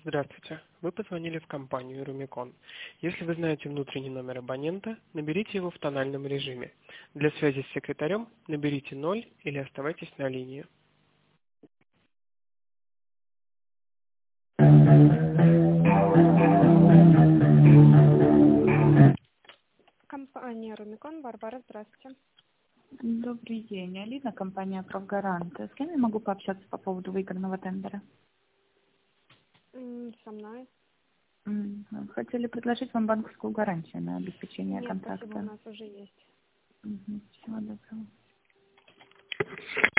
Здравствуйте. Вы позвонили в компанию Rumicon. Если вы знаете внутренний номер абонента, наберите его в тональном режиме. Для связи с секретарем наберите 0 или оставайтесь на линии. Компания Rumicon. Варвара, здравствуйте. Добрый день. Алина, компания «Профгарант». С кем я могу пообщаться по поводу выигранного тендера? Со мной. Хотели предложить вам банковскую гарантию на обеспечение Нет, контракта. спасибо, у нас уже есть. Всего доброго.